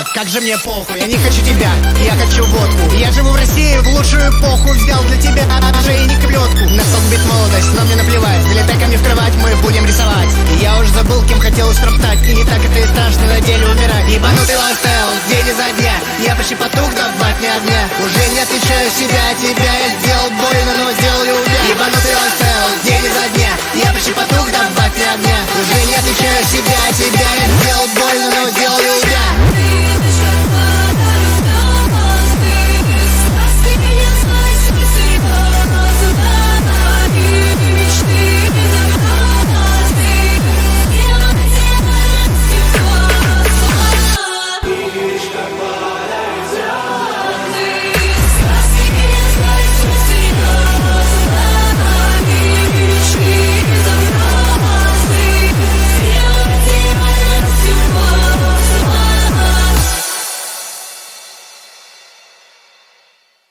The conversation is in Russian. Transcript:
Чувак, как же мне похуй, я не хочу тебя, я хочу водку. Я живу в России в лучшую эпоху, взял для тебя ошейник и плетку. На сон бит молодость, но мне наплевать. Залетай ко мне в кровать, мы будем рисовать. Я уже забыл, кем хотел устроптать. И не так это и страшно на деле умирать. Ебанутый ластел, день изо дня. Я почти потух, добавь мне огня. Уже не отвечаю себя, тебя я сделал больно, но сделал любя. Ебанутый ластел, день изо дня. Я почти потух, добавь мне огня. Уже не отвечаю себя, тебя